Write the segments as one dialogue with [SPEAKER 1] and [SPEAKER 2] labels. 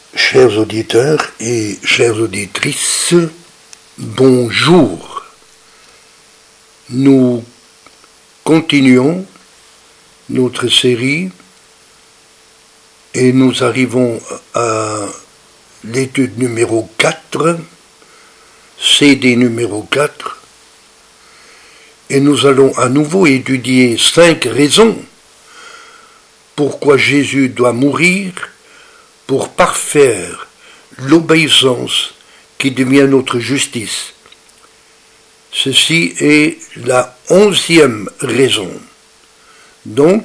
[SPEAKER 1] Chers auditeurs et chères auditrices, bonjour. Nous continuons notre série et nous arrivons à l'étude numéro 4, CD numéro 4, et nous allons à nouveau étudier 5 raisons pourquoi Jésus doit mourir pour parfaire l'obéissance qui devient notre justice. Ceci est la 11e raison. Donc,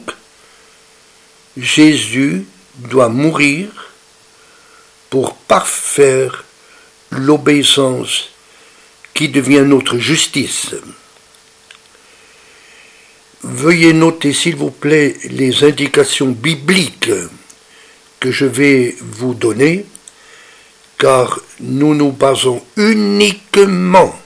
[SPEAKER 1] Jésus doit mourir pour parfaire l'obéissance qui devient notre justice. Veuillez noter, s'il vous plaît, les indications bibliques que je vais vous donner, car nous nous basons uniquement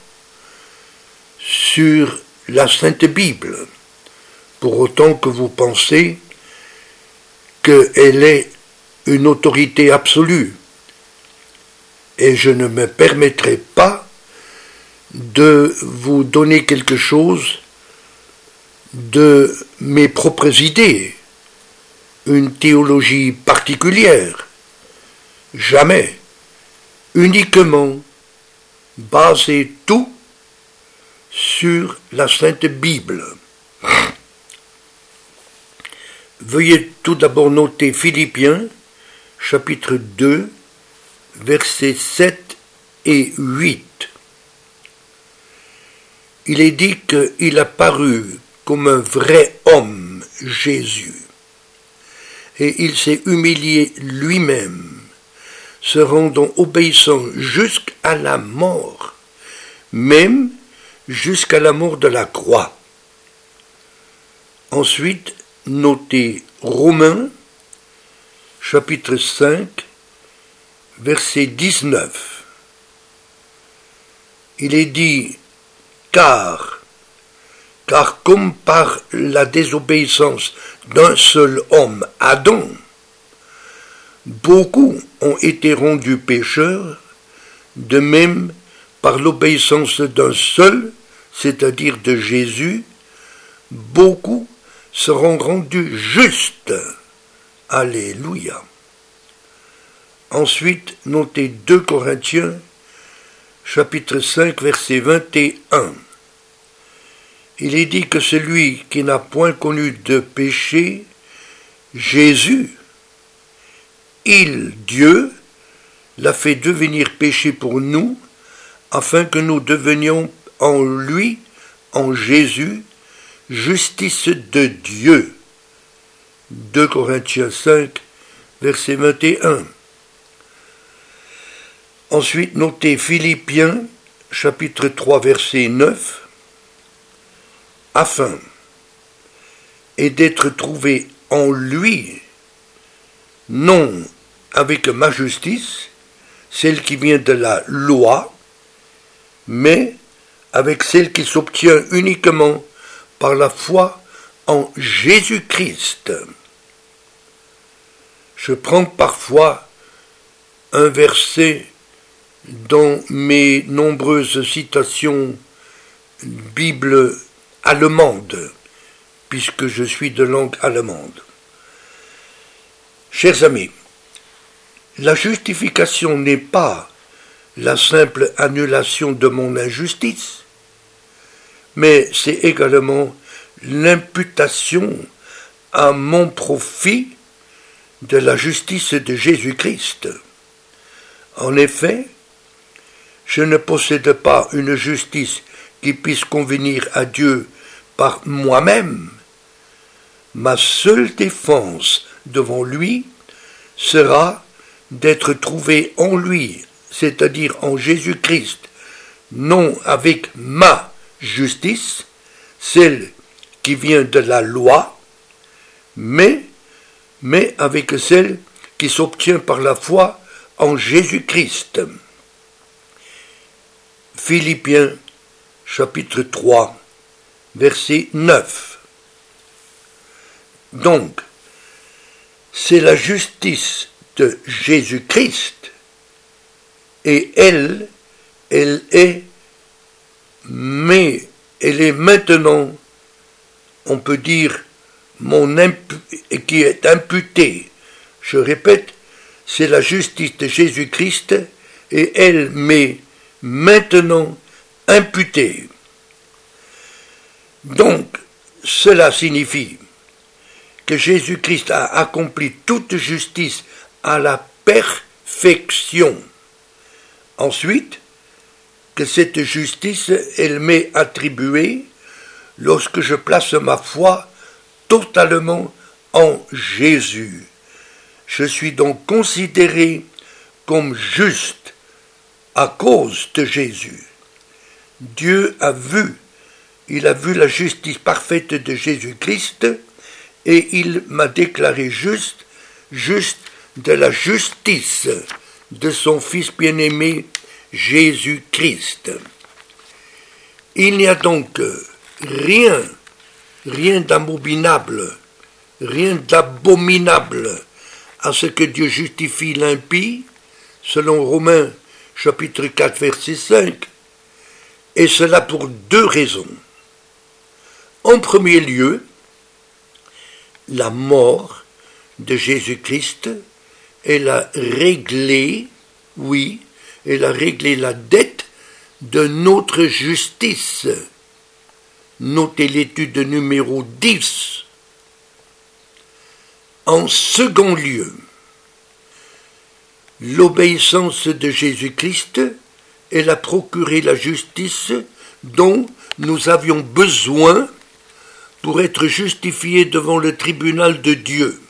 [SPEAKER 1] sur la Sainte Bible, pour autant que vous pensez qu'elle est une autorité absolue. Et je ne me permettrai pas de vous donner quelque chose de mes propres idées, une théologie particulière. Jamais. Uniquement baser tout sur la Sainte Bible. Veuillez tout d'abord noter Philippiens, chapitre 2, versets 7 et 8. Il est dit qu'il a paru comme un vrai homme, Jésus. Et il s'est humilié lui-même, se rendant obéissant jusqu'à la mort, même jusqu'à la mort de la croix. Ensuite, notez Romains, chapitre 5, verset 19. Il est dit, car comme par la désobéissance d'un seul homme, Adam, beaucoup ont été rendus pécheurs, de même par l'obéissance d'un seul, c'est-à-dire de Jésus, beaucoup seront rendus justes. Alléluia. Ensuite, notez 2 Corinthiens, chapitre 5, verset 21. Il est dit que celui qui n'a point connu de péché, Jésus, Dieu, l'a fait devenir péché pour nous, afin que nous devenions en lui, en Jésus, justice de Dieu. 2 Corinthiens 5, verset 21. Ensuite, notez Philippiens, chapitre 3, verset 9. Afin et d'être trouvé en lui, non avec ma justice, celle qui vient de la loi, mais avec celle qui s'obtient uniquement par la foi en Jésus-Christ. Je prends parfois un verset dans mes nombreuses citations Bible allemande, puisque je suis de langue allemande. Chers amis, la justification n'est pas la simple annulation de mon injustice, mais c'est également l'imputation à mon profit de la justice de Jésus-Christ. En effet, je ne possède pas une justice qui puisse convenir à Dieu par moi-même. Ma seule défense devant lui sera d'être trouvé en lui, c'est-à-dire en Jésus-Christ, non avec ma justice, celle qui vient de la loi, mais avec celle qui s'obtient par la foi en Jésus-Christ. Philippiens chapitre 3, verset 9. Donc, c'est la justice de Jésus-Christ, et elle est maintenant, on peut dire, qui est imputée. Je répète, c'est la justice de Jésus-Christ, et elle m'est maintenant imputée. Donc, cela signifie que Jésus-Christ a accompli toute justice à la perfection. Ensuite, que cette justice, elle m'est attribuée lorsque je place ma foi totalement en Jésus. Je suis donc considéré comme juste à cause de Jésus. Dieu il a vu la justice parfaite de Jésus-Christ et il m'a déclaré juste de la justice de son Fils bien-aimé Jésus-Christ. Il n'y a donc rien d'abominable, rien d'abominable à ce que Dieu justifie l'impie, selon Romains chapitre 4 verset 5, et cela pour deux raisons. En premier lieu, la mort de Jésus-Christ, elle a réglé la dette de notre justice. Notez l'étude numéro 10. En second lieu, l'obéissance de Jésus-Christ, elle a procuré la justice dont nous avions besoin pour être justifiés devant le tribunal de Dieu.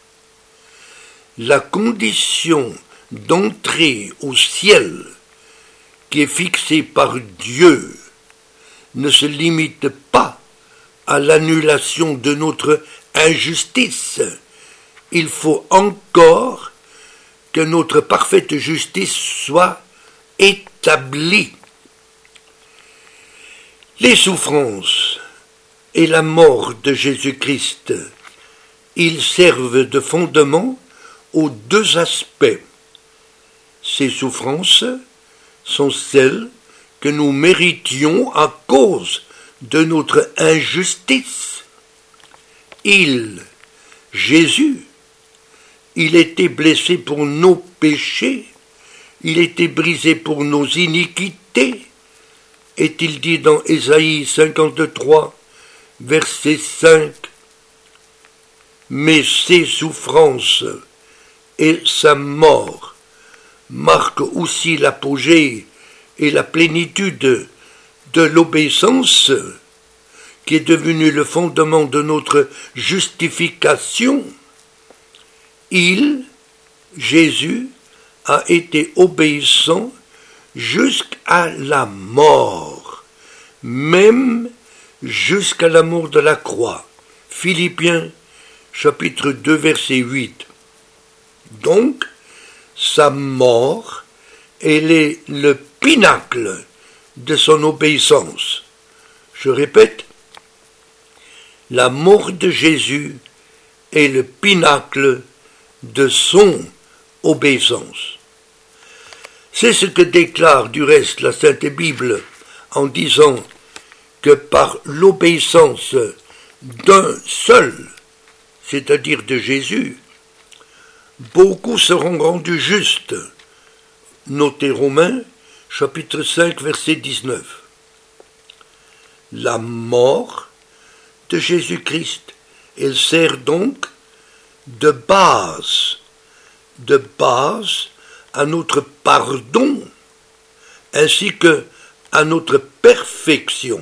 [SPEAKER 1] La condition d'entrée au ciel qui est fixée par Dieu ne se limite pas à l'annulation de notre injustice. Il faut encore que notre parfaite justice soit établie. Les souffrances et la mort de Jésus-Christ, ils servent de fondement aux deux aspects. Ces souffrances sont celles que nous méritions à cause de notre injustice. Jésus, il était blessé pour nos péchés, il était brisé pour nos iniquités, est-il dit dans Ésaïe 53, verset 5. Mais ses souffrances et sa mort marquent aussi l'apogée et la plénitude de l'obéissance qui est devenue le fondement de notre justification. Jésus, a été obéissant jusqu'à la mort, même jusqu'à la mort de la croix. Philippiens chapitre 2 verset 8. Donc, sa mort, elle est le pinacle de son obéissance. Je répète, la mort de Jésus est le pinacle de son obéissance. C'est ce que déclare du reste la Sainte Bible en disant que par l'obéissance d'un seul, c'est-à-dire de Jésus, beaucoup seront rendus justes. Notez Romains, chapitre 5, verset 19. La mort de Jésus-Christ, elle sert donc de base à notre pardon, ainsi que à notre perfection.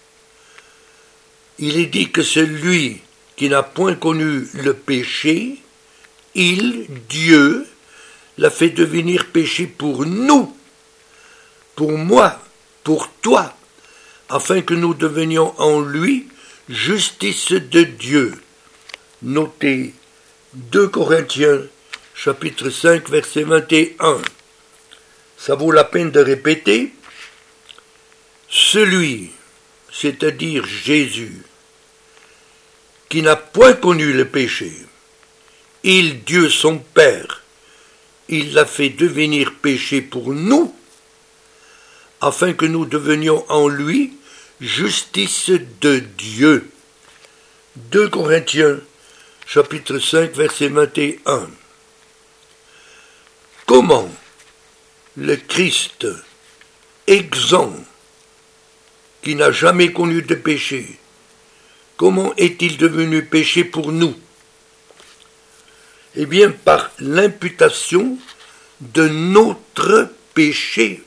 [SPEAKER 1] Il est dit que celui qui n'a point connu le péché, Dieu, l'a fait devenir péché pour nous, pour moi, pour toi, afin que nous devenions en lui justice de Dieu. Notez 2 Corinthiens, chapitre 5, verset 21. Ça vaut la peine de répéter. Celui, c'est-à-dire Jésus, qui n'a point connu le péché, Dieu son Père, il l'a fait devenir péché pour nous, afin que nous devenions en lui justice de Dieu. 2 Corinthiens, chapitre 5, verset 21. Comment le Christ exempt, qui n'a jamais connu de péché, comment est-il devenu péché pour nous? Eh bien, par l'imputation de notre péché.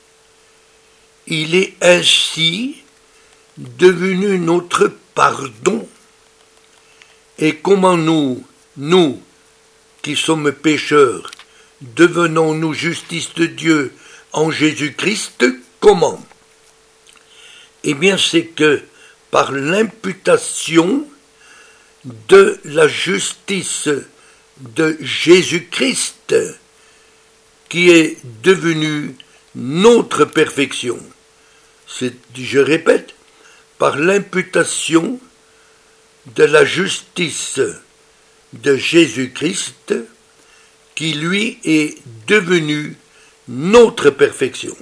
[SPEAKER 1] Il est ainsi devenu notre pardon. Et comment nous qui sommes pécheurs, devenons-nous justice de Dieu en Jésus-Christ? Comment? Eh bien, c'est que par l'imputation de la justice de Jésus-Christ, qui est devenu notre perfection. Je répète, par l'imputation de la justice de Jésus-Christ, qui lui est devenu notre perfection.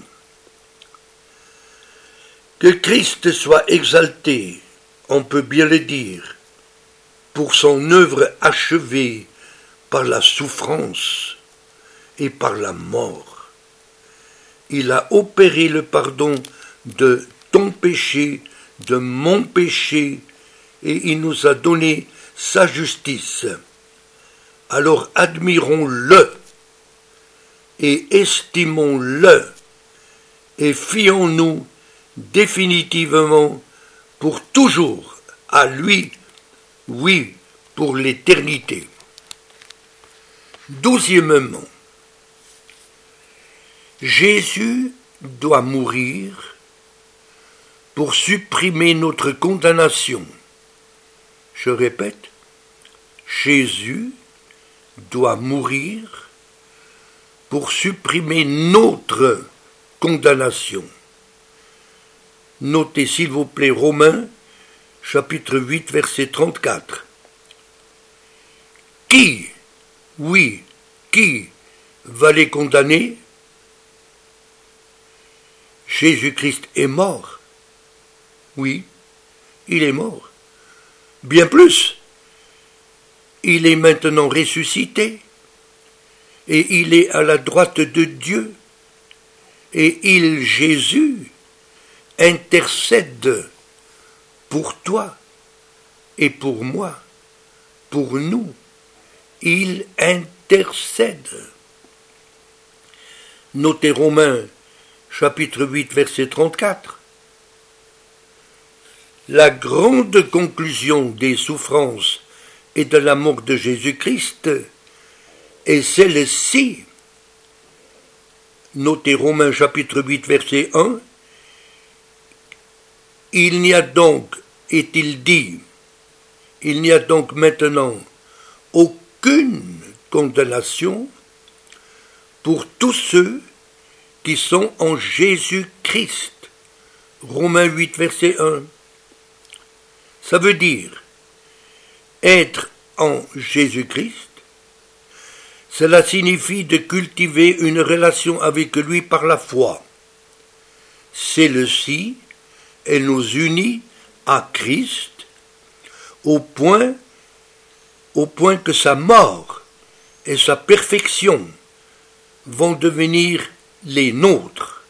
[SPEAKER 1] Que Christ soit exalté, on peut bien le dire, pour son œuvre achevée par la souffrance et par la mort. Il a opéré le pardon de ton péché, de mon péché, et il nous a donné sa justice. Alors admirons-le et estimons-le et fions-nous définitivement pour toujours à lui, oui, pour l'éternité. 12e, Jésus doit mourir pour supprimer notre condamnation. Je répète, Jésus doit mourir pour supprimer notre condamnation. Notez s'il vous plaît Romains, chapitre 8, verset 34. Qui va les condamner? Jésus-Christ est mort. Oui, il est mort. Bien plus, il est maintenant ressuscité et il est à la droite de Dieu et Jésus, intercède pour toi et pour moi, pour nous. Il intercède. Notez Romains, chapitre 8, verset 34. La grande conclusion des souffrances et de la mort de Jésus-Christ est celle-ci. Notez Romains, chapitre 8, verset 1. Il n'y a donc, est-il dit, il n'y a donc maintenant aucune condamnation pour tous ceux qui sont en Jésus-Christ. Romains 8, verset 1. Ça veut dire être en Jésus-Christ. Cela signifie de cultiver une relation avec lui par la foi. Celle-ci, elle nous unit à Christ au point que sa mort et sa perfection vont devenir les nôtres.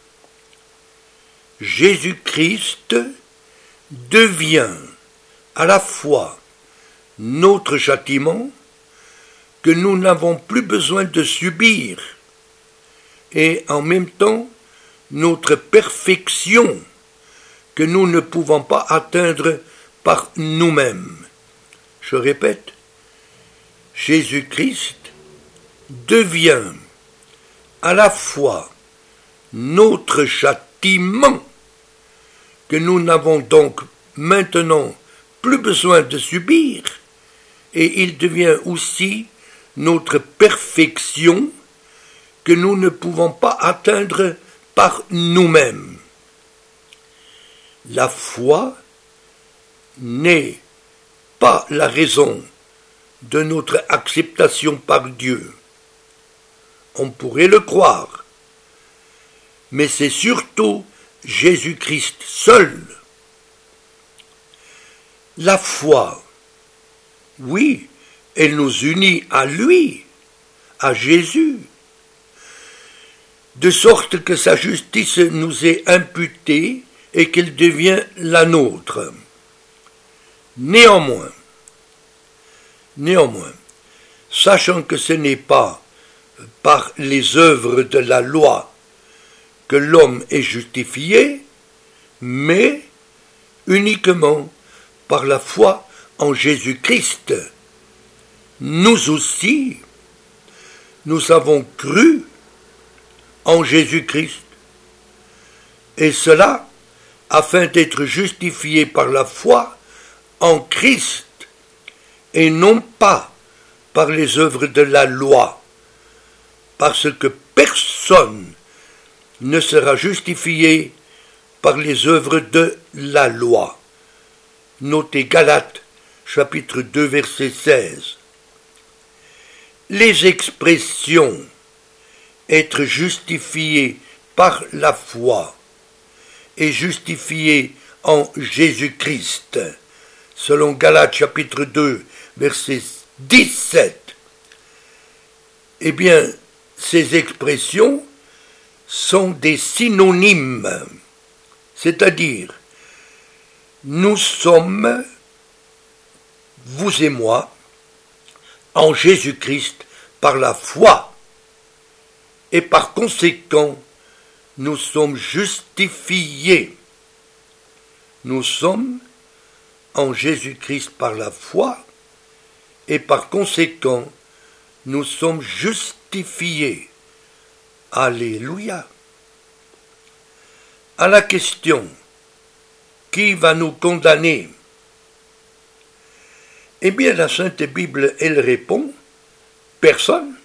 [SPEAKER 1] Jésus-Christ devient à la fois notre châtiment que nous n'avons plus besoin de subir et en même temps notre perfection que nous ne pouvons pas atteindre par nous-mêmes. Je répète, Jésus-Christ devient à la fois notre châtiment que nous n'avons donc maintenant plus besoin de subir, et il devient aussi notre perfection que nous ne pouvons pas atteindre par nous-mêmes. La foi n'est pas la raison de notre acceptation par Dieu. on pourrait le croire. Mais c'est surtout Jésus-Christ seul. La foi, oui, elle nous unit à lui, à Jésus, de sorte que sa justice nous est imputée et qu'elle devient la nôtre. Néanmoins, sachant que ce n'est pas par les œuvres de la loi que l'homme est justifié, mais uniquement par la foi en Jésus-Christ. Nous aussi, nous avons cru en Jésus-Christ, et cela afin d'être justifiés par la foi en Christ, et non pas par les œuvres de la loi, parce que personne ne sera justifié par les œuvres de la loi. Notez Galates, chapitre 2, verset 16. Les expressions « être justifié par la foi » et « justifié en Jésus-Christ » selon Galates, chapitre 2, verset 17, eh bien, ces expressions sont des synonymes, c'est-à-dire, nous sommes, vous et moi, en Jésus-Christ par la foi, et par conséquent, nous sommes justifiés. Nous sommes en Jésus-Christ par la foi, et par conséquent, nous sommes justifiés. Alléluia. À la question, qui va nous condamner? Eh bien, la Sainte Bible, elle répond, personne.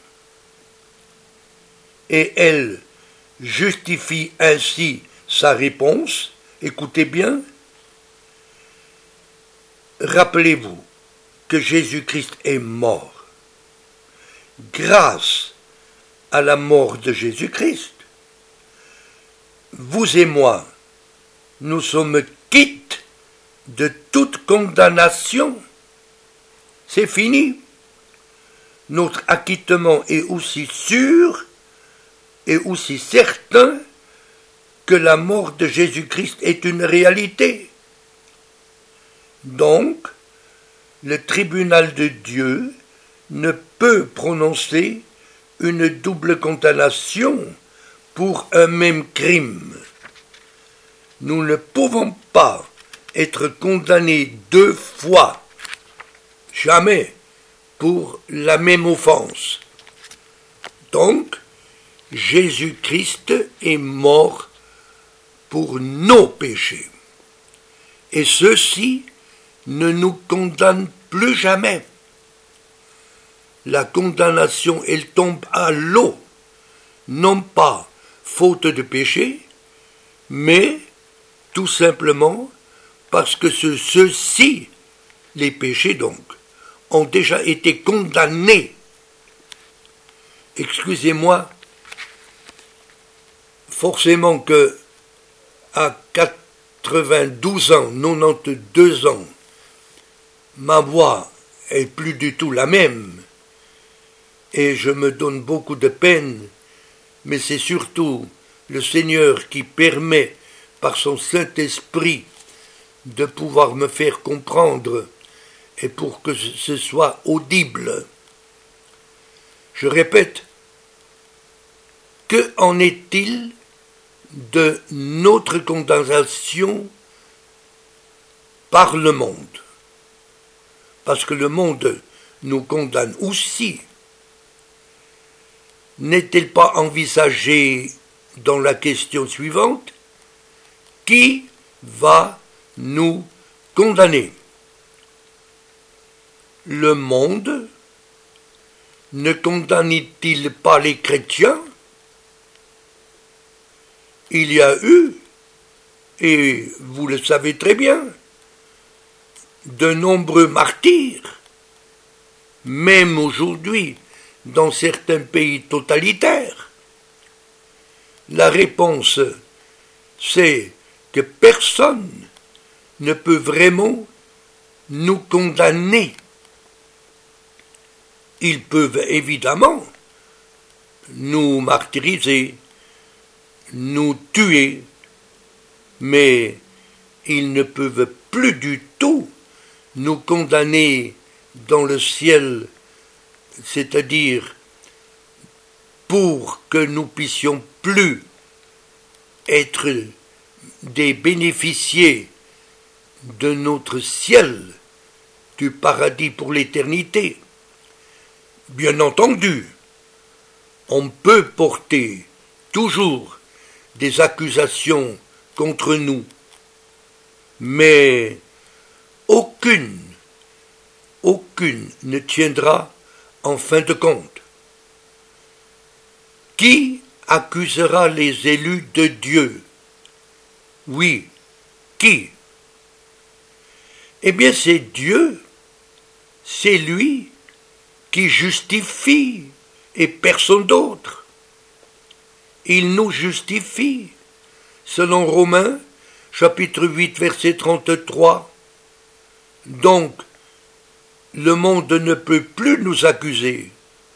[SPEAKER 1] Et elle justifie ainsi sa réponse. Écoutez bien. Rappelez-vous que Jésus-Christ est mort. Grâce à la mort de Jésus-Christ, vous et moi, nous sommes quittes de toute condamnation. C'est fini. Notre acquittement est aussi sûr et aussi certain que la mort de Jésus-Christ est une réalité. Donc, le tribunal de Dieu ne peut prononcer une double condamnation pour un même crime. Nous ne pouvons pas être condamnés 2 fois, jamais, pour la même offense. Donc, Jésus-Christ est mort pour nos péchés. Et ceux-ci ne nous condamnent plus jamais. La condamnation, elle tombe à l'eau, non pas faute de péché, mais tout simplement parce que ceux-ci, les péchés donc, ont déjà été condamnés. Excusez-moi, forcément que à 92 ans, 92 ans, ma voix est plus du tout la même, et je me donne beaucoup de peine, mais c'est surtout le Seigneur qui permet, par son Saint-Esprit, de pouvoir me faire comprendre, et pour que ce soit audible. Je répète, que en est-il de notre condamnation par le monde? Parce que le monde nous condamne aussi. N'est-il pas envisagé dans la question suivante? Qui va nous condamner? Le monde ne condamne-t-il pas les chrétiens? Il y a eu, et vous le savez très bien, de nombreux martyrs, même aujourd'hui, dans certains pays totalitaires? La réponse, c'est que personne ne peut vraiment nous condamner. Ils peuvent évidemment nous martyriser, nous tuer, mais ils ne peuvent plus du tout nous condamner dans le ciel, c'est-à-dire pour que nous puissions plus être des bénéficiaires de notre ciel, du paradis pour l'éternité. Bien entendu, on peut porter toujours des accusations contre nous, mais aucune ne tiendra en fin de compte. Qui accusera les élus de Dieu? Oui, qui? Eh bien, c'est Dieu, c'est lui qui justifie et personne d'autre. Il nous justifie, selon Romains, chapitre 8, verset 33. Donc, le monde ne peut plus nous accuser.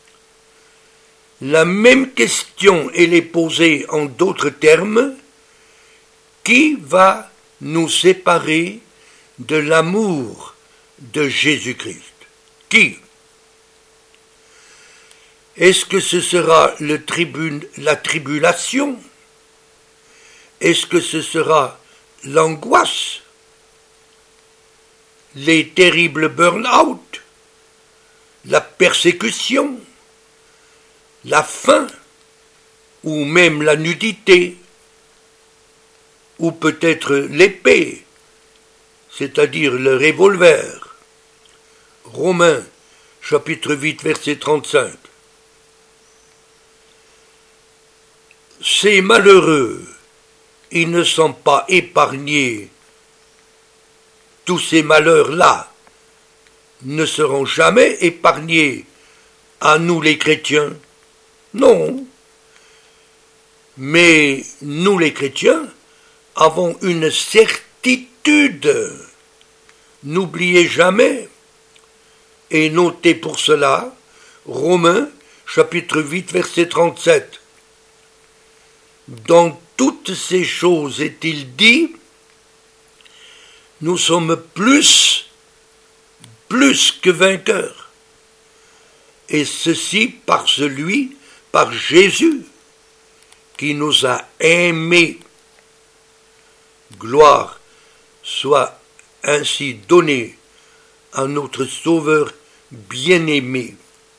[SPEAKER 1] La même question, elle est posée en d'autres termes. Qui va nous séparer de l'amour de Jésus-Christ? Qui? Est-ce que ce sera la tribulation? Est-ce que ce sera l'angoisse? Les terribles burn-out? La persécution? La faim? Ou même la nudité? Ou peut-être l'épée, c'est-à-dire le revolver. Romains, chapitre 8, verset 35. Ces malheureux, ils ne sont pas épargnés. Tous ces malheurs-là ne seront jamais épargnés à nous les chrétiens. Non. Mais nous les chrétiens avons une certitude. N'oubliez jamais, et notez pour cela, Romains, chapitre 8, verset 37. Dans toutes ces choses est-il dit, nous sommes plus que vainqueurs. Et ceci par Jésus, qui nous a aimés. Gloire soit ainsi donnée à notre Sauveur bien-aimé.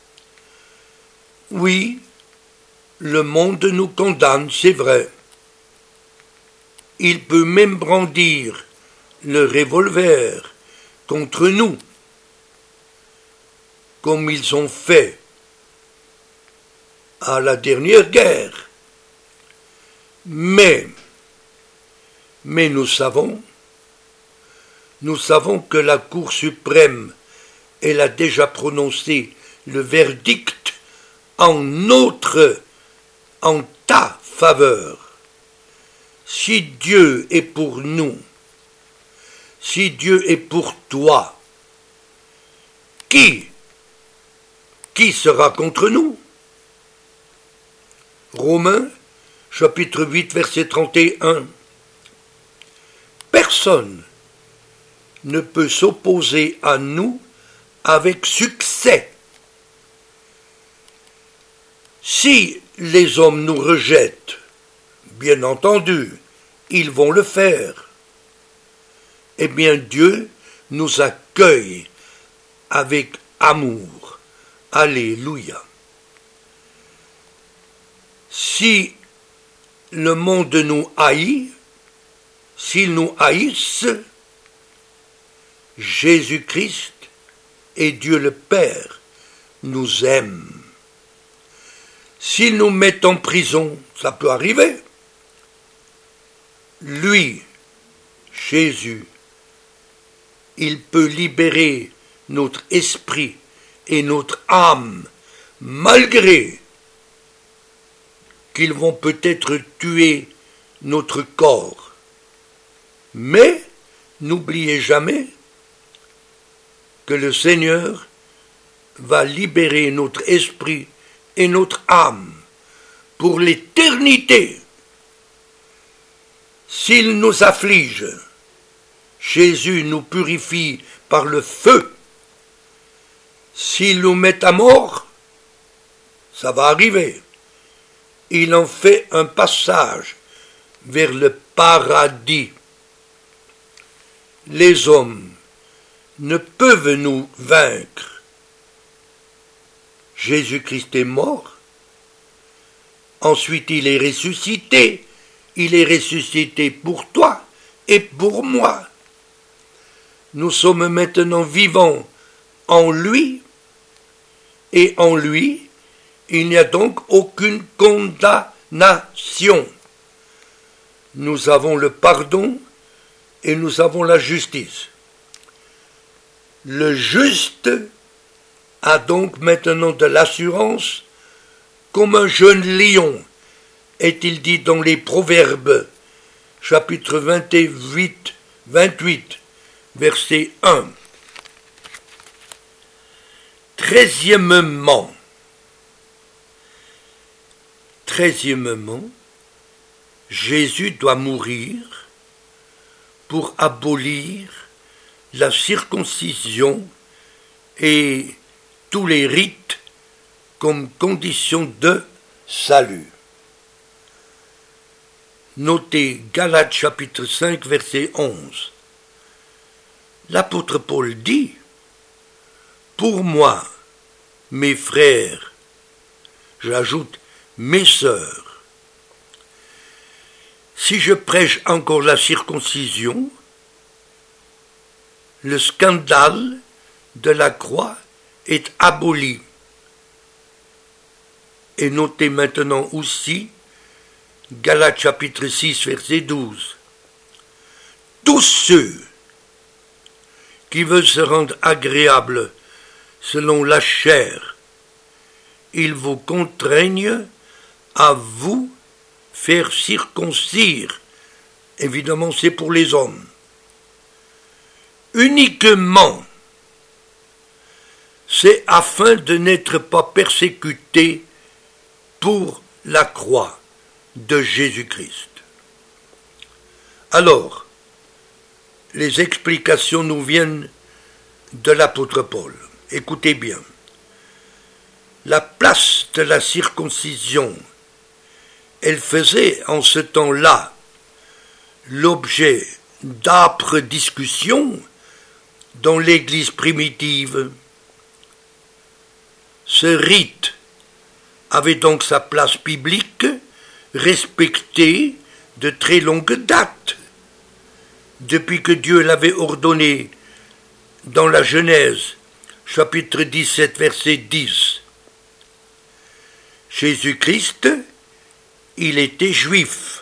[SPEAKER 1] Oui, le monde nous condamne, c'est vrai. Il peut même brandir le revolver contre nous, comme ils ont fait à la dernière guerre. Mais nous savons que la Cour suprême, elle a déjà prononcé le verdict en ta faveur. Si Dieu est pour nous, si Dieu est pour toi, qui sera contre nous? Romains, chapitre 8, verset 31. Personne ne peut s'opposer à nous avec succès. Si les hommes nous rejettent, bien entendu, ils vont le faire. Eh bien, Dieu nous accueille avec amour. Alléluia. Si le monde nous haït, s'ils nous haïssent, Jésus-Christ et Dieu le Père nous aiment. S'ils nous mettent en prison, ça peut arriver. Lui, Jésus, il peut libérer notre esprit et notre âme malgré qu'ils vont peut-être tuer notre corps. Mais n'oubliez jamais que le Seigneur va libérer notre esprit et notre âme pour l'éternité. S'il nous afflige, Jésus nous purifie par le feu. S'il nous met à mort, ça va arriver. Il en fait un passage vers le paradis. Les hommes ne peuvent nous vaincre. Jésus-Christ est mort. Ensuite, il est ressuscité. Il est ressuscité pour toi et pour moi. Nous sommes maintenant vivants en lui, et en lui, il n'y a donc aucune condamnation. Nous avons le pardon et nous avons la justice. Le juste a donc maintenant de l'assurance comme un jeune lion, est-il dit dans les Proverbes, chapitre 28, verset 1. Treizièmement, Jésus doit mourir pour abolir la circoncision et tous les rites comme condition de salut. Notez Galates chapitre 5 verset 11. L'apôtre Paul dit « Pour moi, mes frères, j'ajoute mes sœurs, si je prêche encore la circoncision, le scandale de la croix est aboli. » Et notez maintenant aussi Galates chapitre 6 verset 12. Tous ceux qui veulent se rendre agréables selon la chair, ils vous contraignent à vous faire circoncire. Évidemment, c'est pour les hommes. Uniquement, c'est afin de n'être pas persécutés pour la croix de Jésus-Christ. Alors, les explications nous viennent de l'apôtre Paul. Écoutez bien. La place de la circoncision, elle faisait en ce temps-là l'objet d'âpres discussions dans l'Église primitive. Ce rite avait donc sa place biblique, respectée de très longue date, depuis que Dieu l'avait ordonné dans la Genèse, chapitre 17, verset 10. Jésus-Christ, il était juif,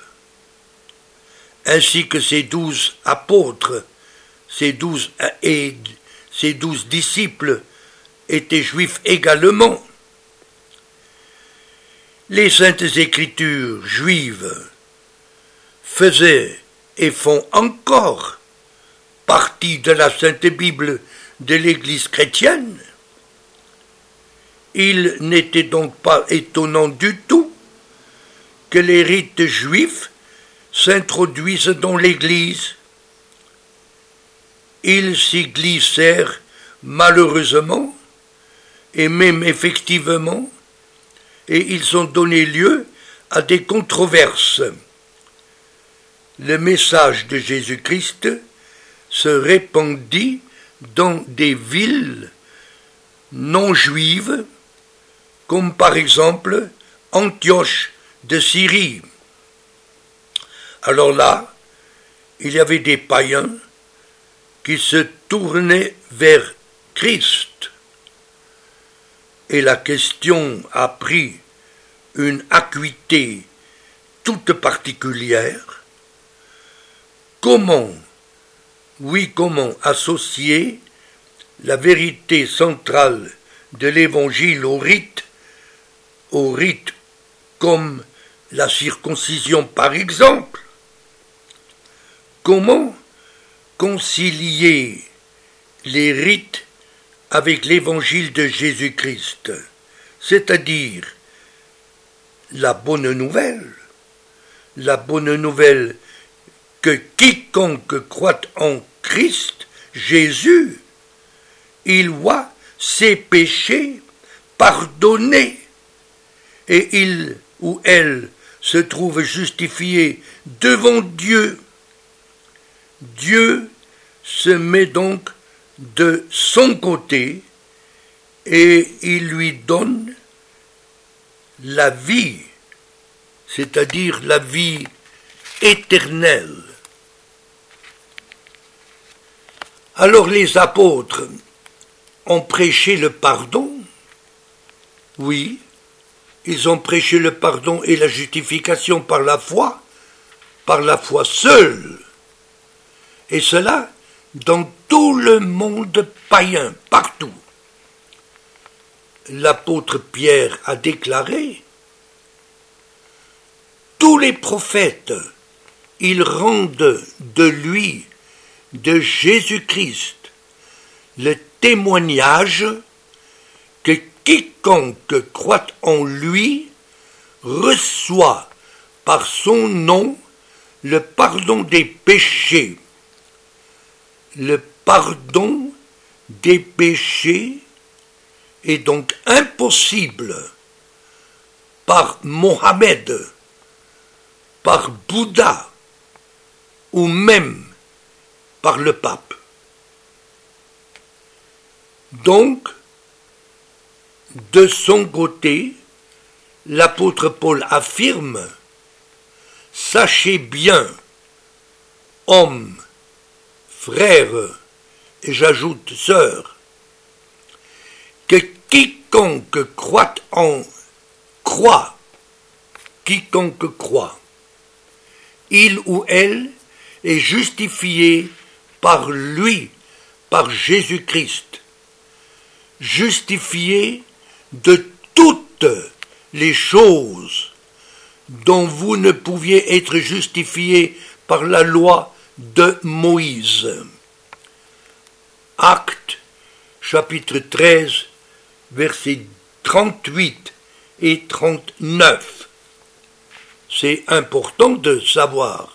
[SPEAKER 1] ainsi que ses 12 apôtres, ses 12 disciples étaient juifs également. Les saintes écritures juives faisaient et font encore partie de la Sainte Bible de l'Église chrétienne. Il n'était donc pas étonnant du tout que les rites juifs s'introduisent dans l'Église. Ils s'y glissèrent malheureusement, et même effectivement, et ils ont donné lieu à des controverses. Le message de Jésus-Christ se répandit dans des villes non juives, comme par exemple Antioche de Syrie. Alors là, il y avait des païens qui se tournaient vers Christ. Et la question a pris une acuité toute particulière. Comment associer la vérité centrale de l'Évangile au rite aux rites comme la circoncision par exemple. Comment concilier les rites avec l'évangile de Jésus-Christ, c'est-à-dire la bonne nouvelle que quiconque croit en Christ, Jésus, il voit ses péchés pardonnés et il ou elle se trouve justifié devant Dieu. Dieu se met donc de son côté et il lui donne la vie, c'est-à-dire la vie éternelle. Alors les apôtres ont prêché le pardon, oui, ils ont prêché le pardon et la justification par la foi seule, et cela dans tout le monde païen, partout. L'apôtre Pierre a déclaré: tous les prophètes, ils rendent de lui, de Jésus-Christ, le témoignage que quiconque croit en lui reçoit par son nom le pardon des péchés. Le pardon des péchés est donc impossible par Mohammed, par Bouddha ou même par le pape. Donc, de son côté, l'apôtre Paul affirme: sachez bien, hommes, frères, et j'ajoute sœurs, que quiconque croit, il ou elle est justifié par lui, par Jésus-Christ, justifié de toutes les choses dont vous ne pouviez être justifié par la loi de Moïse. Actes, chapitre 13, versets 38 et 39. C'est important de savoir.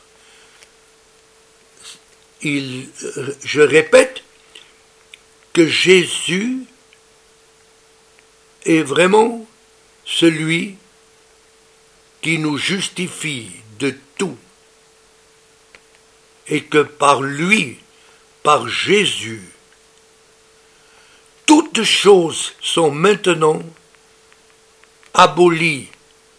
[SPEAKER 1] Je répète que Jésus est vraiment celui qui nous justifie de tout et que par lui, par Jésus, toutes choses sont maintenant abolies.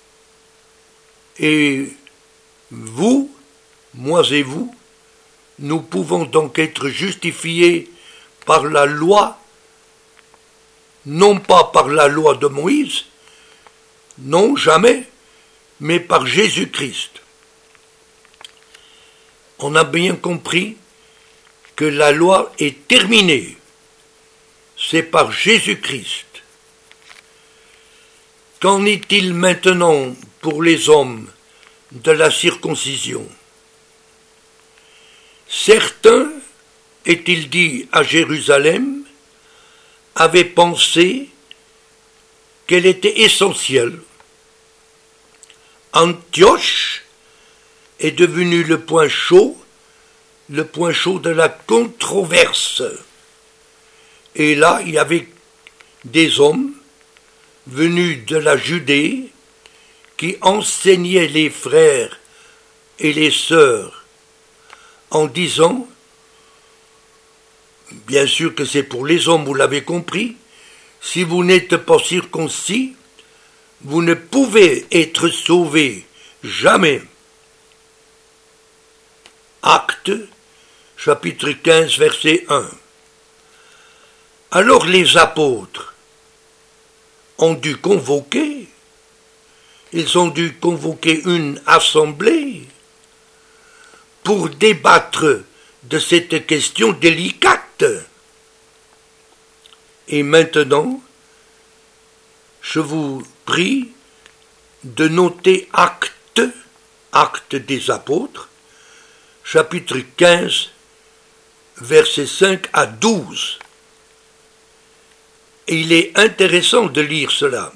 [SPEAKER 1] Et vous, moi et vous, nous pouvons donc être justifiés par la loi, non pas par la loi de Moïse, non, jamais, mais par Jésus-Christ. On a bien compris que la loi est terminée. C'est par Jésus-Christ. Qu'en est-il maintenant pour les hommes de la circoncision? Certains, est-il dit à Jérusalem, avaient pensé qu'elle était essentielle. Antioche est devenu le point chaud de la controverse. Et là, il y avait des hommes venus de la Judée qui enseignaient les frères et les sœurs en disant, bien sûr que c'est pour les hommes, vous l'avez compris, si vous n'êtes pas circoncis, vous ne pouvez être sauvés, jamais. Actes, chapitre 15, verset 1. Alors les apôtres ont dû convoquer, une assemblée pour débattre de cette question délicate. Et maintenant, je vous prie de noter Actes des Apôtres, chapitre 15, versets 5 à 12. Et il est intéressant de lire cela.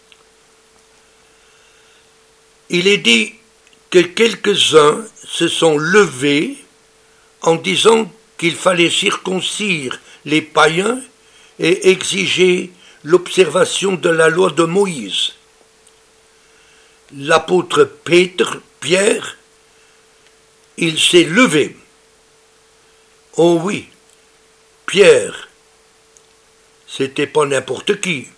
[SPEAKER 1] Il est dit que quelques-uns se sont levés en disant qu'il fallait circoncire les païens et exiger l'observation de la loi de Moïse. L'apôtre Pierre, il s'est levé. Oh oui, Pierre, c'était pas n'importe qui.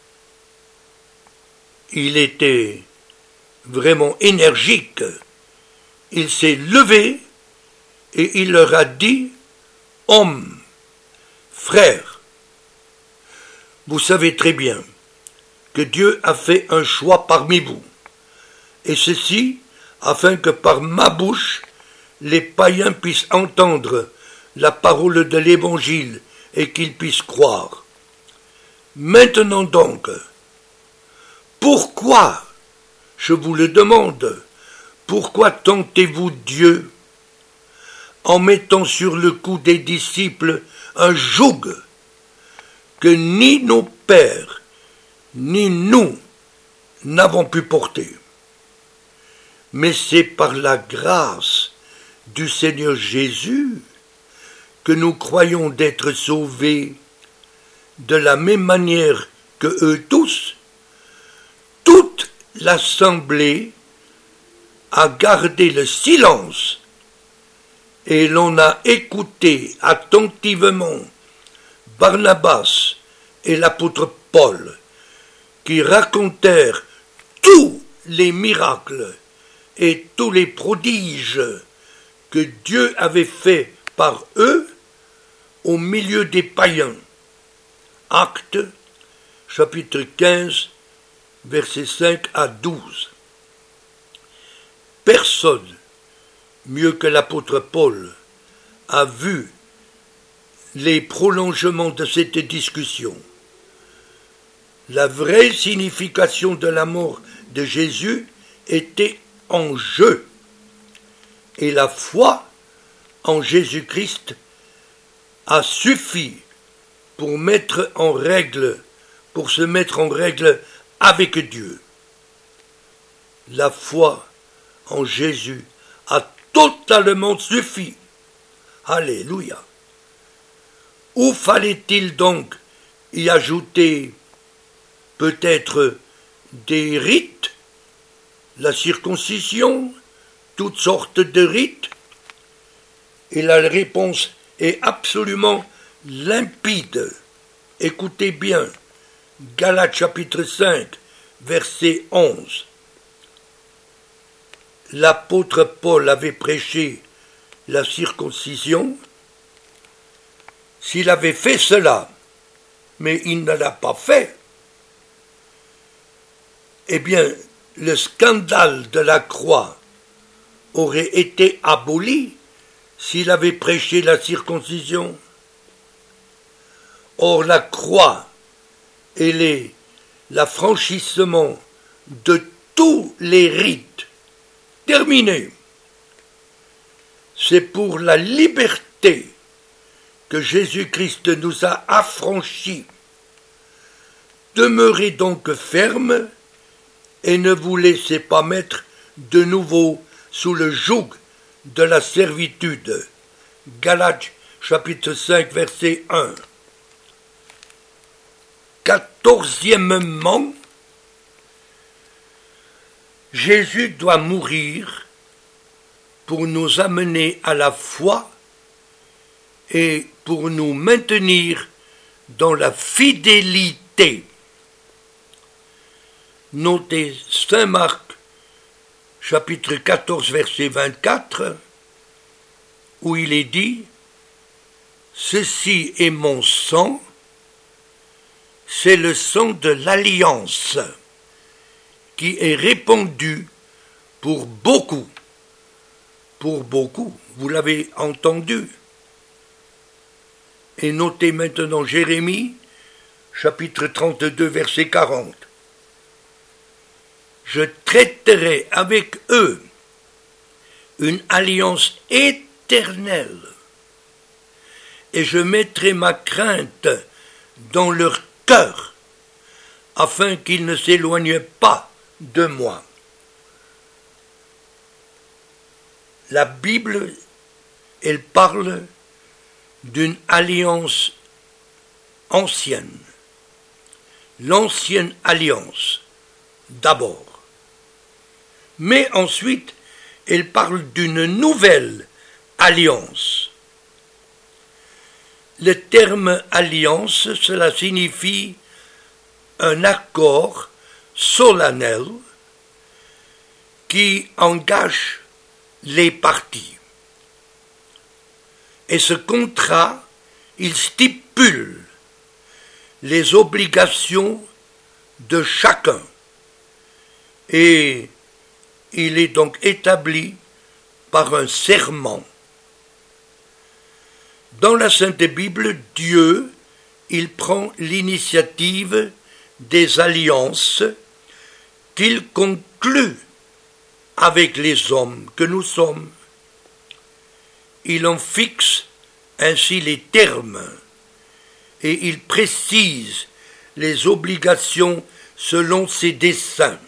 [SPEAKER 1] Il était vraiment énergique. Il s'est levé et il leur a dit, « Hommes, frères, vous savez très bien que Dieu a fait un choix parmi vous, et ceci afin que par ma bouche, les païens puissent entendre la parole de l'Évangile et qu'ils puissent croire. Maintenant donc, pourquoi, je vous le demande, pourquoi tentez-vous Dieu en mettant sur le cou des disciples un joug que ni nos pères, ni nous n'avons pu porter? Mais c'est par la grâce du Seigneur Jésus que nous croyons d'être sauvés de la même manière que eux tous. Toute l'assemblée a gardé le silence et l'on a écouté attentivement Barnabas et l'apôtre Paul qui racontèrent tous les miracles et tous les prodiges que Dieu avait faits par eux au milieu des païens. Actes, chapitre 15, versets 5 à 12. Personne, mieux que l'apôtre Paul, a vu les prolongements de cette discussion. La vraie signification de la mort de Jésus était en jeu, et la foi en Jésus-Christ a suffi pour se mettre en règle avec Dieu. La foi en Jésus a totalement suffi. Alléluia. Où fallait-il donc y ajouter peut-être des rites, la circoncision, toutes sortes de rites? Et la réponse est absolument limpide. Écoutez bien, Galates chapitre 5, verset 11. L'apôtre Paul avait prêché la circoncision. S'il avait fait cela, mais il ne l'a pas fait, eh bien, le scandale de la croix aurait été aboli s'il avait prêché la circoncision. Or, la croix, elle est l'affranchissement de tous les rites. Terminé. C'est pour la liberté que Jésus-Christ nous a affranchis. Demeurez donc fermes et ne vous laissez pas mettre de nouveau sous le joug de la servitude. Galates chapitre 5 verset 1. 14e, Jésus doit mourir pour nous amener à la foi et pour nous maintenir dans la fidélité. Notez Saint Marc, chapitre 14, verset 24, où il est dit « Ceci est mon sang, c'est le sang de l'alliance qui est répandu pour beaucoup. » Pour beaucoup, vous l'avez entendu. Et notez maintenant Jérémie, chapitre 32, verset 40. je traiterai avec eux une alliance éternelle, et je mettrai ma crainte dans leur cœur, afin qu'ils ne s'éloignent pas de moi. La Bible, elle parle d'une alliance ancienne, l'ancienne alliance d'abord, mais ensuite elle parle d'une nouvelle alliance. Le terme alliance, cela signifie un accord solennel qui engage les parties. Et ce contrat, il stipule les obligations de chacun. Et il est donc établi par un serment. Dans la Sainte Bible, Dieu, il prend l'initiative des alliances qu'il conclut avec les hommes que nous sommes. Il en fixe ainsi les termes et il précise les obligations selon ses desseins.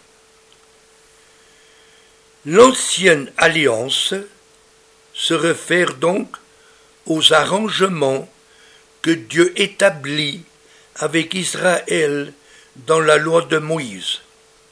[SPEAKER 1] L'ancienne alliance se réfère donc aux arrangements que Dieu établit avec Israël dans la loi de Moïse.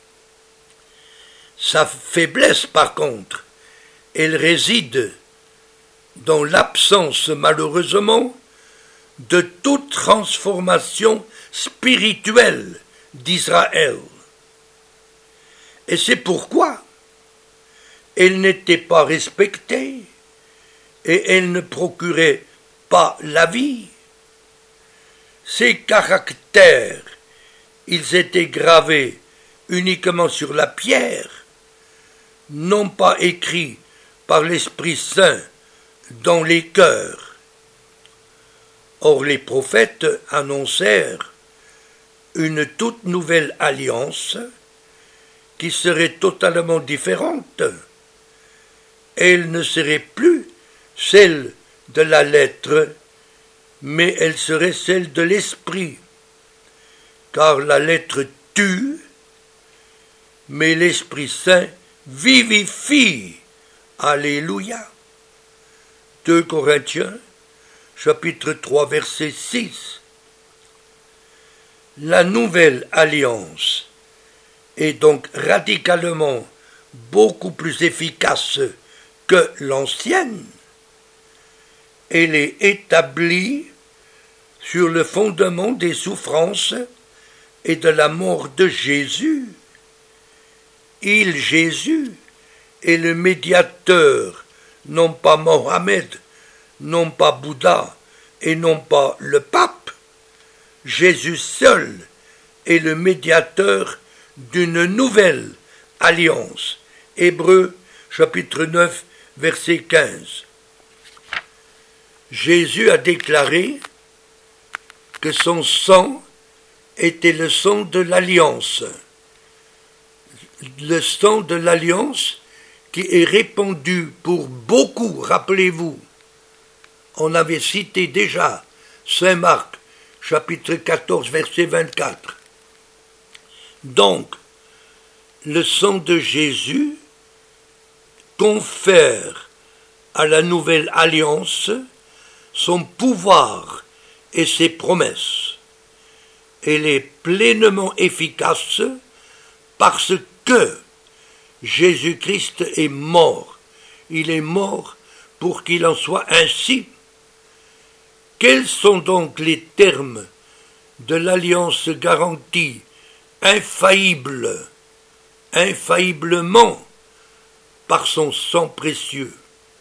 [SPEAKER 1] Sa faiblesse, par contre, elle réside dans l'absence, malheureusement, de toute transformation spirituelle d'Israël. Et c'est pourquoi elle n'était pas respectée et elle ne procurait pas la vie. Ses caractères, ils étaient gravés uniquement sur la pierre, non pas écrits par l'Esprit Saint dans les cœurs. Or les prophètes annoncèrent une toute nouvelle alliance qui serait totalement différente. Elle ne serait plus celle de la lettre, mais elle serait celle de l'esprit, car la lettre tue, mais l'Esprit Saint vivifie. Alléluia. 2 Corinthiens, chapitre 3, verset 6. La nouvelle alliance est donc radicalement beaucoup plus efficace que l'ancienne. Elle est établie sur le fondement des souffrances et de la mort de Jésus. Il, Jésus, est le médiateur, non pas Mohammed, non pas Bouddha et non pas le pape. Jésus seul est le médiateur d'une nouvelle alliance. Hébreux chapitre 9, verset 15. Jésus a déclaré que son sang était le sang de l'alliance. Le sang de l'alliance qui est répandu pour beaucoup, rappelez-vous. On avait cité déjà Saint Marc, chapitre 14, verset 24. Donc, le sang de Jésus confère à la nouvelle alliance son pouvoir et ses promesses. Elle est pleinement efficace parce que Jésus-Christ est mort. Il est mort pour qu'il en soit ainsi. Quels sont donc les termes de l'alliance garantie, infailliblement, par son sang précieux?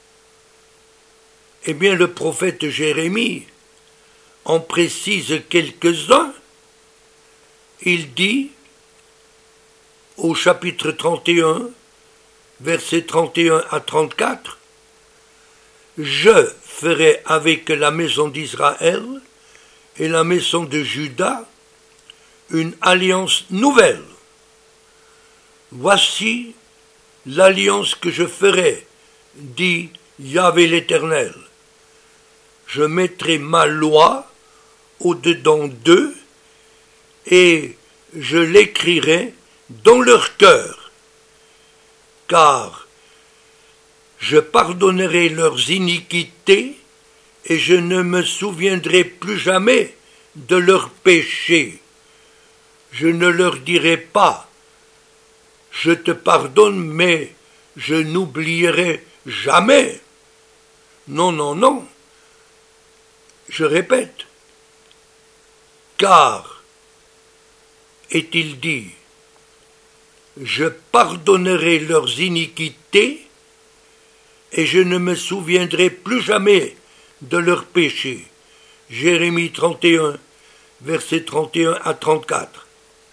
[SPEAKER 1] Eh bien, le prophète Jérémie en précise quelques-uns. Il dit, au chapitre 31, versets 31 à 34, « Je ferai avec la maison d'Israël et la maison de Juda une alliance nouvelle. Voici l'alliance que je ferai, dit Yahvé l'Éternel. Je mettrai ma loi au-dedans d'eux et je l'écrirai dans leur cœur, car je pardonnerai leurs iniquités et je ne me souviendrai plus jamais de leurs péchés. Je ne leur dirai pas, je te pardonne, mais je n'oublierai jamais. Non, non, non. Je répète, car, est-il dit, je pardonnerai leurs iniquités et je ne me souviendrai plus jamais de leurs péchés. Jérémie 31, versets 31 à 34.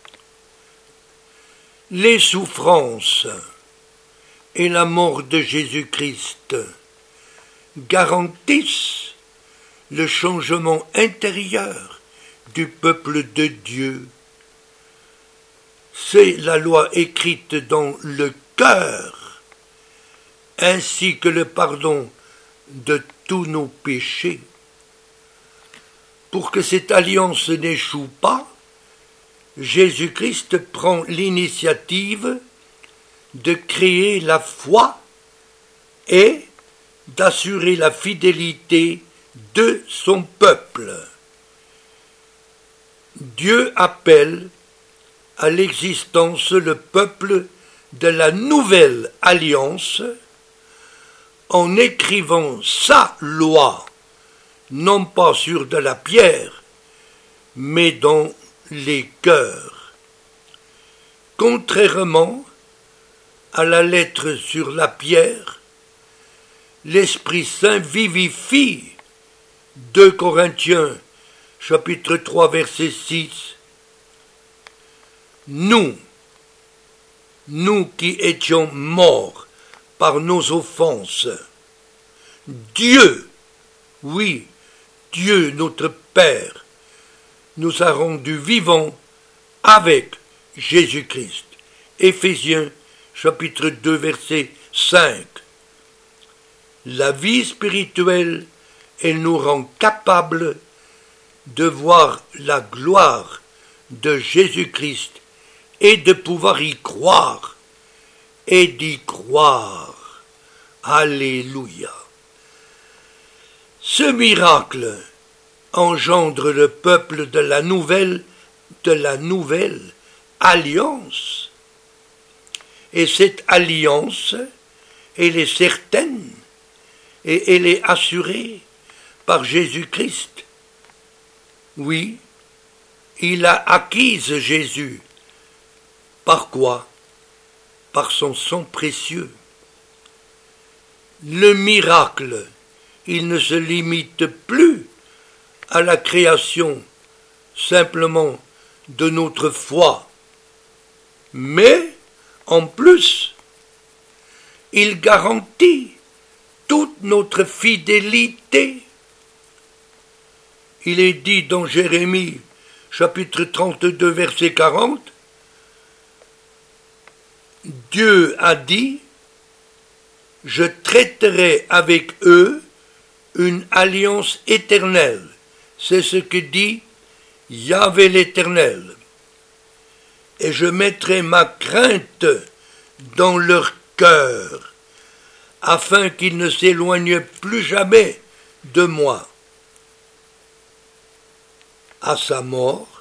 [SPEAKER 1] Les souffrances et la mort de Jésus-Christ garantissent le changement intérieur du peuple de Dieu. C'est la loi écrite dans le cœur, ainsi que le pardon de tous nos péchés. Pour que cette alliance n'échoue pas, Jésus-Christ prend l'initiative de créer la foi et d'assurer la fidélité de son peuple. Dieu appelle à l'existence le peuple de la nouvelle alliance en écrivant sa loi, non pas sur de la pierre, mais dans les cœurs. Contrairement à la lettre sur la pierre, l'Esprit Saint vivifie. 2 Corinthiens, chapitre 3, verset 6. Nous qui étions morts par nos offenses, Dieu, oui, Dieu notre Père, nous a rendus vivants avec Jésus-Christ. Éphésiens, chapitre 2, verset 5. La vie spirituelle, elle nous rend capables de voir la gloire de Jésus-Christ et de pouvoir y croire et d'y croire. Alléluia. Ce miracle engendre le peuple de la nouvelle alliance. Et cette alliance, elle est certaine et elle est assurée par Jésus-Christ. Oui, il a acquise Jésus. Par quoi? Par son sang précieux. Le miracle, il ne se limite plus à la création simplement de notre foi, mais en plus, il garantit toute notre fidélité. Il est dit dans Jérémie, chapitre 32, verset 40, Dieu a dit, je traiterai avec eux une alliance éternelle. C'est ce que dit Yahvé l'Éternel. Et je mettrai ma crainte dans leur cœur, afin qu'ils ne s'éloignent plus jamais de moi. À sa mort,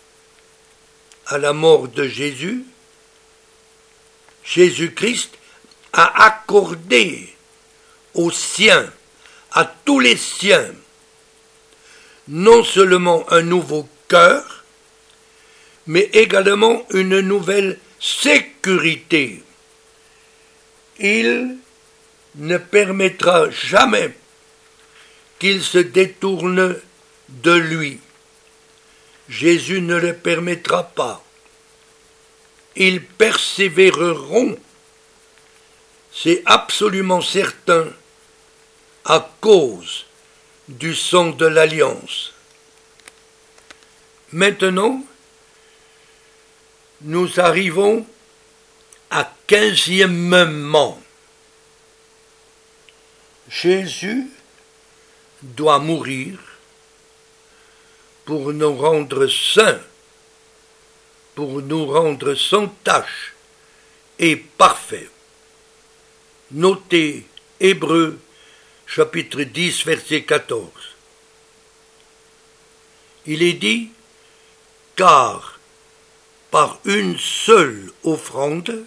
[SPEAKER 1] à la mort de Jésus, Jésus-Christ a accordé aux siens, à tous les siens, non seulement un nouveau cœur, mais également une nouvelle sécurité. Il ne permettra jamais qu'ils se détournent de lui. Jésus ne le permettra pas. Ils persévéreront, c'est absolument certain, à cause du sang de l'alliance. Maintenant, nous arrivons à 15e. Jésus doit mourir pour nous rendre saints, pour nous rendre sans tache et parfaits. Notez Hébreux chapitre 10 verset 14. Il est dit, car par une seule offrande,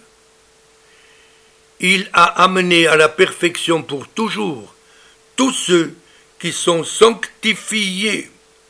[SPEAKER 1] il a amené à la perfection pour toujours tous ceux qui sont sanctifiés.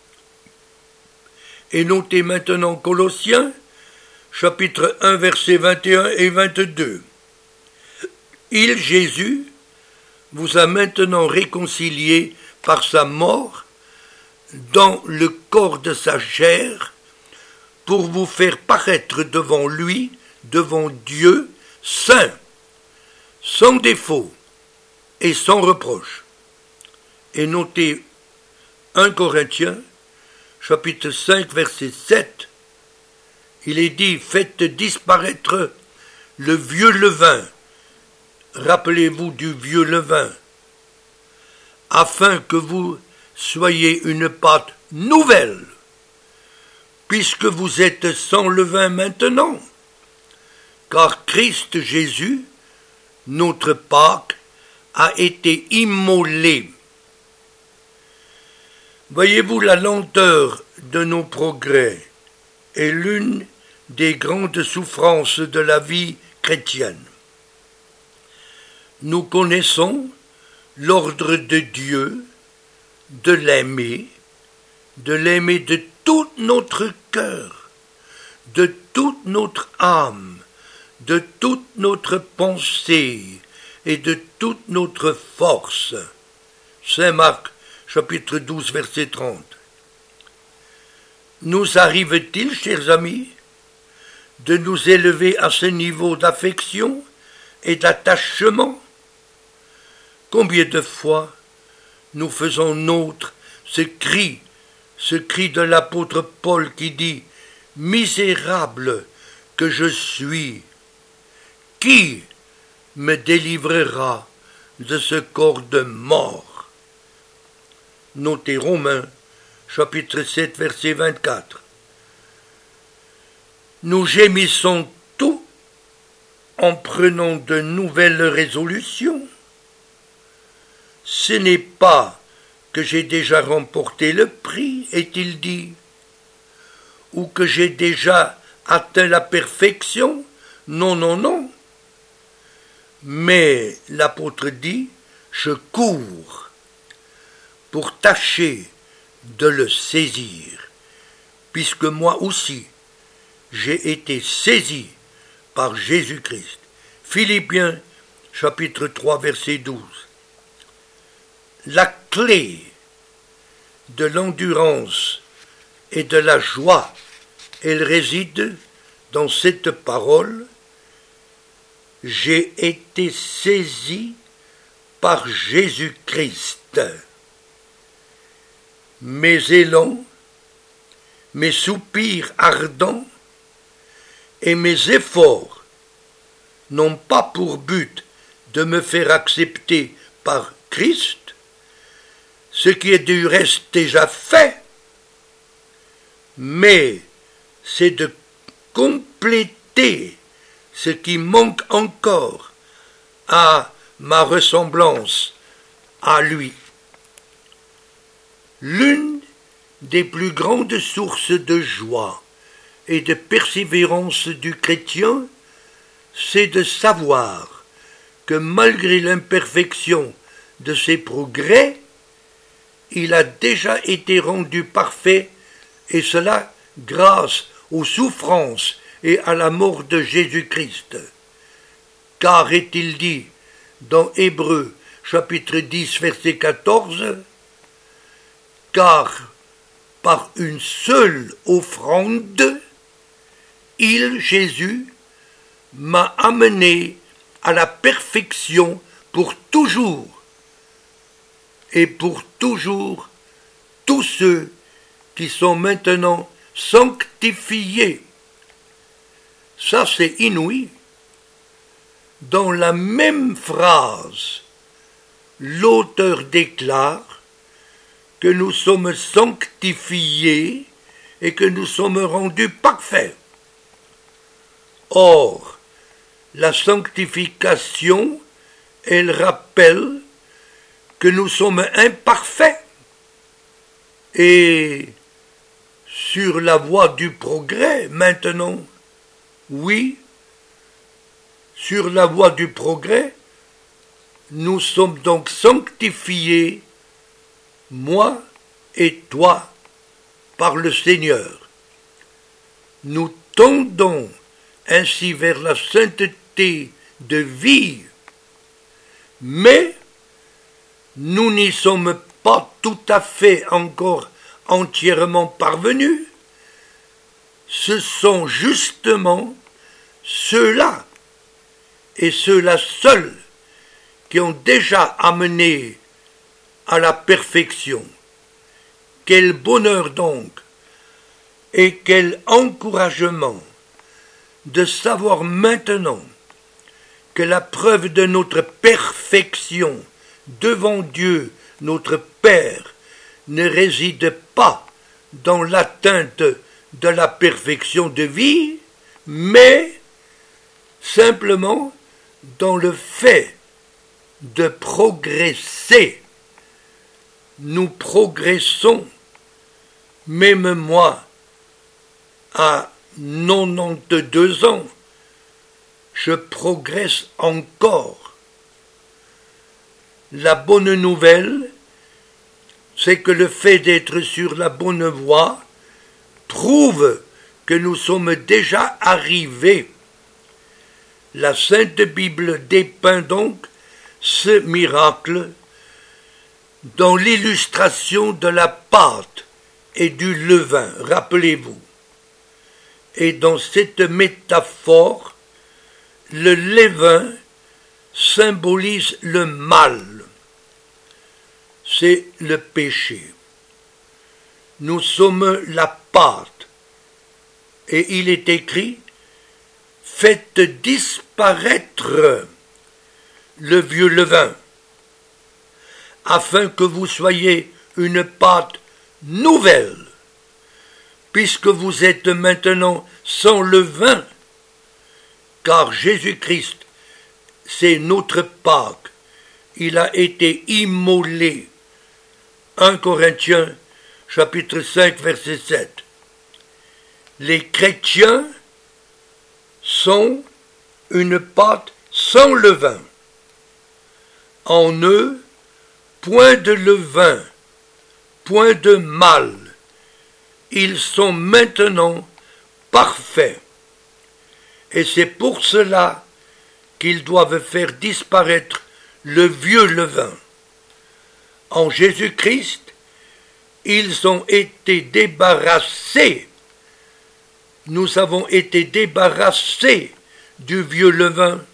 [SPEAKER 1] Et notez maintenant Colossiens, chapitre 1, versets 21 et 22. Il, Jésus, vous a maintenant réconciliés par sa mort dans le corps de sa chair, pour vous faire paraître devant lui, devant Dieu, saint, sans défaut et sans reproche. Et notez 1 Corinthiens, chapitre 5, verset 7, il est dit, faites disparaître le vieux levain, rappelez-vous du vieux levain, afin que vous soyez une pâte nouvelle, puisque vous êtes sans levain maintenant, car Christ Jésus, notre Pâque, a été immolé. Voyez-vous, la lenteur de nos progrès est l'une des grandes souffrances de la vie chrétienne. Nous connaissons l'ordre de Dieu de l'aimer de tout notre cœur, de toute notre âme, de toute notre pensée et de toute notre force. Saint Marc, chapitre 12, verset 30. Nous arrive-t-il, chers amis, de nous élever à ce niveau d'affection et d'attachement? Combien de fois nous faisons nôtre ce cri de l'apôtre Paul qui dit « Misérable que je suis, qui me délivrera de ce corps de mort ?» Notez Romains, chapitre 7, verset 24. Nous gémissons tout en prenant de nouvelles résolutions. Ce n'est pas que j'ai déjà remporté le prix, est-il dit, ou que j'ai déjà atteint la perfection. Non, non, non. Mais l'apôtre dit, je cours pour tâcher de le saisir, puisque moi aussi, j'ai été saisi par Jésus-Christ. Philippiens, chapitre 3, verset 12. La clé de l'endurance et de la joie, elle réside dans cette parole. J'ai été saisi par Jésus-Christ. Mes élans, mes soupirs ardents et mes efforts n'ont pas pour but de me faire accepter par Christ, ce qui est du reste déjà fait, mais c'est de compléter ce qui manque encore à ma ressemblance à lui. L'une des plus grandes sources de joie et de persévérance du chrétien, c'est de savoir que malgré l'imperfection de ses progrès, il a déjà été rendu parfait, et cela grâce aux souffrances et à la mort de Jésus-Christ. Car est-il dit dans Hébreux chapitre 10 verset 14, car par une seule offrande, il, Jésus, m'a amené à la perfection pour toujours, et pour toujours tous ceux qui sont maintenant sanctifiés. Ça, c'est inouï. dans la même phrase, l'auteur déclare que nous sommes sanctifiés et que nous sommes rendus parfaits. Or, la sanctification, elle rappelle que nous sommes imparfaits et sur la voie du progrès maintenant. Oui, sur la voie du progrès, nous sommes donc sanctifiés, moi et toi, par le Seigneur. Nous tendons ainsi vers la sainteté de vie, mais nous n'y sommes pas tout à fait encore entièrement parvenus. Ce sont justement ceux-là et ceux-là seuls qui ont déjà amené à la perfection. Quel bonheur donc et quel encouragement de savoir maintenant que la preuve de notre perfection devant Dieu, notre Père, ne réside pas dans l'atteinte de la perfection de vie, mais simplement dans le fait de progresser. Nous progressons, même moi, à 92 ans, je progresse encore. La bonne nouvelle, c'est que le fait d'être sur la bonne voie prouve que nous sommes déjà arrivés. La Sainte Bible dépeint donc ce miracle dans l'illustration de la pâte et du levain, rappelez-vous. Et dans cette métaphore, le levain symbolise le mal. C'est le péché. Nous sommes la pâte. Et il est écrit, faites disparaître le vieux levain, afin que vous soyez une pâte nouvelle, puisque vous êtes maintenant sans levain, car Jésus-Christ, c'est notre Pâque, il a été immolé. 1 Corinthiens, chapitre 5, verset 7. Les chrétiens sont une pâte sans levain. En eux, point de levain, point de mal. Ils sont maintenant parfaits. Et c'est pour cela qu'ils doivent faire disparaître le vieux levain. En Jésus-Christ, ils ont été débarrassés. Nous avons été débarrassés du vieux levain.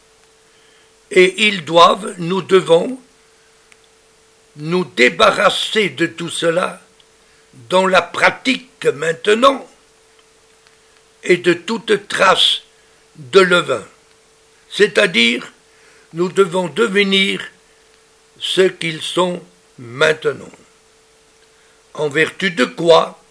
[SPEAKER 1] Et nous devons nous débarrasser de tout cela dans la pratique maintenant et de toute trace de levain. C'est-à-dire, nous devons devenir ce qu'ils sont maintenant. En vertu de quoi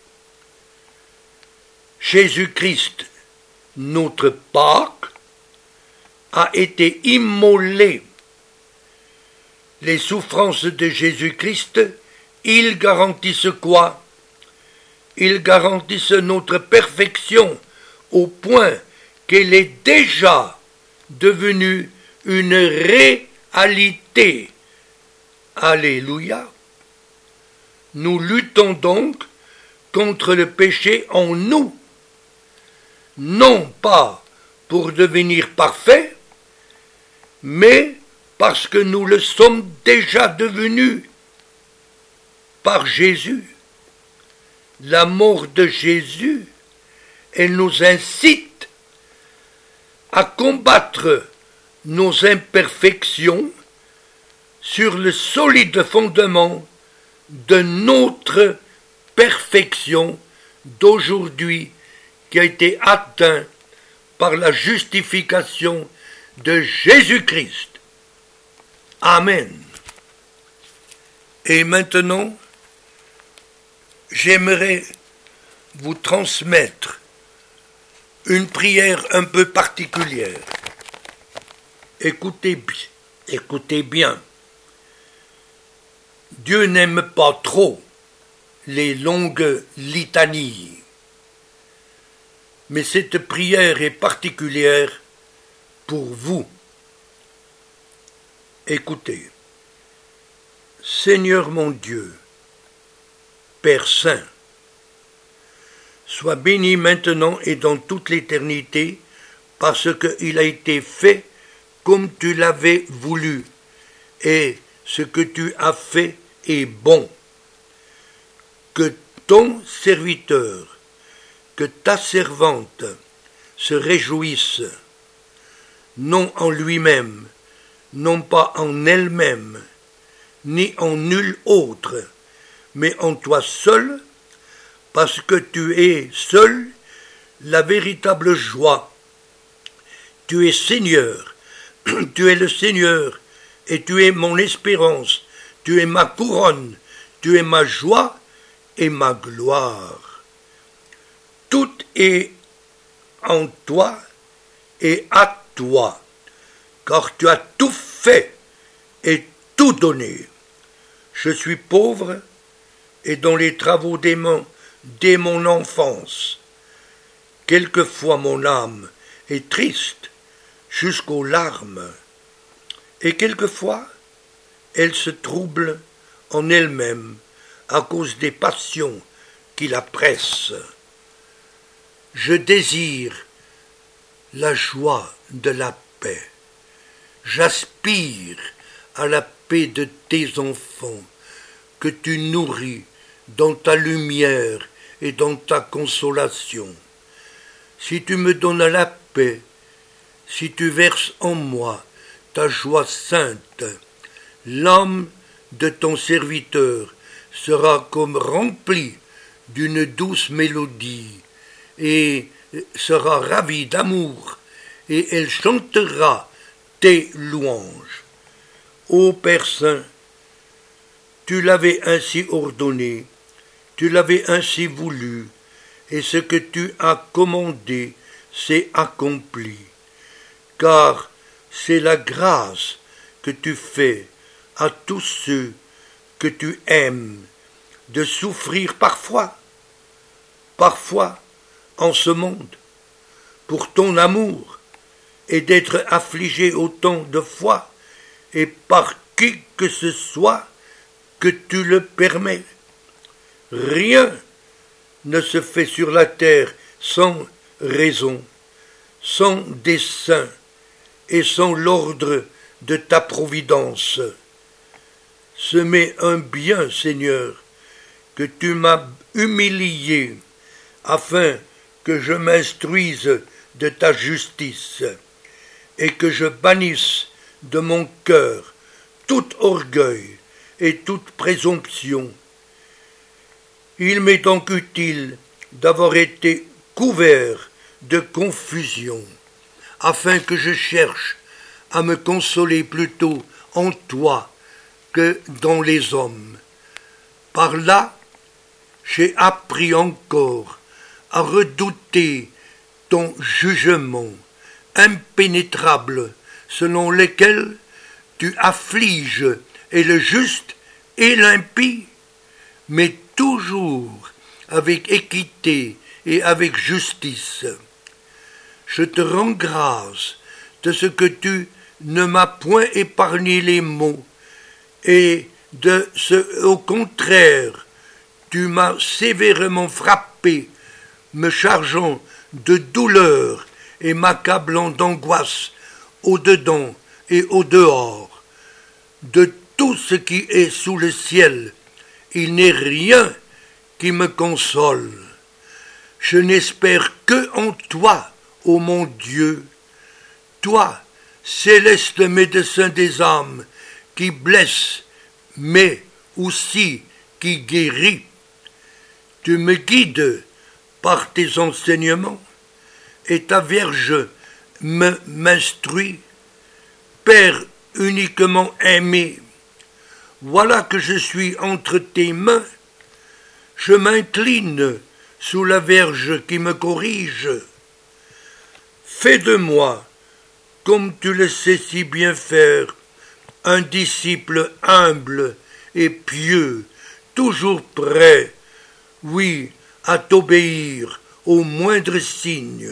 [SPEAKER 1] Jésus-Christ, notre Pâque, a été immolé. Les souffrances de Jésus-Christ, ils garantissent quoi? Ils garantissent notre perfection au point qu'elle est déjà devenue une réalité. Alléluia. Nous luttons donc contre le péché en nous, non pas pour devenir parfaits, mais parce que nous le sommes déjà devenus par Jésus. La mort de Jésus, elle nous incite à combattre nos imperfections sur le solide fondement de notre perfection d'aujourd'hui qui a été atteint par la justification de Jésus-Christ. Amen. Et maintenant, j'aimerais vous transmettre une prière un peu particulière. Écoutez bien. Dieu n'aime pas trop les longues litanies. Mais cette prière est particulière pour vous. Écoutez. Seigneur mon Dieu, Père Saint, sois béni maintenant et dans toute l'éternité, parce qu'il a été fait comme tu l'avais voulu, et ce que tu as fait est bon. Que ton serviteur, que ta servante se réjouisse, non en lui-même, non pas en elle-même, ni en nul autre, mais en toi seul, parce que tu es seul la véritable joie. Tu es Seigneur, tu es le Seigneur, et tu es mon espérance, tu es ma couronne, tu es ma joie et ma gloire. Tout est en toi et à toi, car tu as tout fait et tout donné. Je suis pauvre et dans les travaux des mains dès mon enfance. Quelquefois mon âme est triste jusqu'aux larmes, et quelquefois elle se trouble en elle-même à cause des passions qui la pressent. Je désire la joie de la paix. J'aspire à la paix de tes enfants, que tu nourris dans ta lumière et dans ta consolation. Si tu me donnes la paix, si tu verses en moi ta joie sainte, l'âme de ton serviteur sera comme remplie d'une douce mélodie et sera ravie d'amour, et elle chantera tes louanges. Ô Père Saint, tu l'avais ainsi ordonné, tu l'avais ainsi voulu, et ce que tu as commandé s'est accompli, car c'est la grâce que tu fais à tous ceux que tu aimes, de souffrir parfois en ce monde, pour ton amour, et d'être affligé autant de fois, et par qui que ce soit que tu le permets. Rien ne se fait sur la terre sans raison, sans dessein et sans l'ordre de ta providence. Ce m'est un bien, Seigneur, que tu m'as humilié, afin que je m'instruise de ta justice, et que je bannisse de mon cœur tout orgueil et toute présomption. Il m'est donc utile d'avoir été couvert de confusion, afin que je cherche à me consoler plutôt en toi que dans les hommes. Par là, j'ai appris encore à redouter ton jugement impénétrable, selon lequel tu affliges et le juste et l'impie, mais toujours avec équité et avec justice. Je te rends grâce de ce que tu ne m'as point épargné les maux, et de ce, au contraire, tu m'as sévèrement frappé, me chargeant de douleur et m'accablant d'angoisse au-dedans et au-dehors. De tout ce qui est sous le ciel, il n'est rien qui me console. Je n'espère que en toi, ô mon Dieu, toi, céleste médecin des âmes, qui blesse, mais aussi qui guérit. Tu me guides par tes enseignements, et ta Vierge m'instruit. Père uniquement aimé, voilà que je suis entre tes mains, je m'incline sous la verge qui me corrige. Fais de moi, comme tu le sais si bien faire, un disciple humble et pieux, toujours prêt, oui, à t'obéir au moindre signe.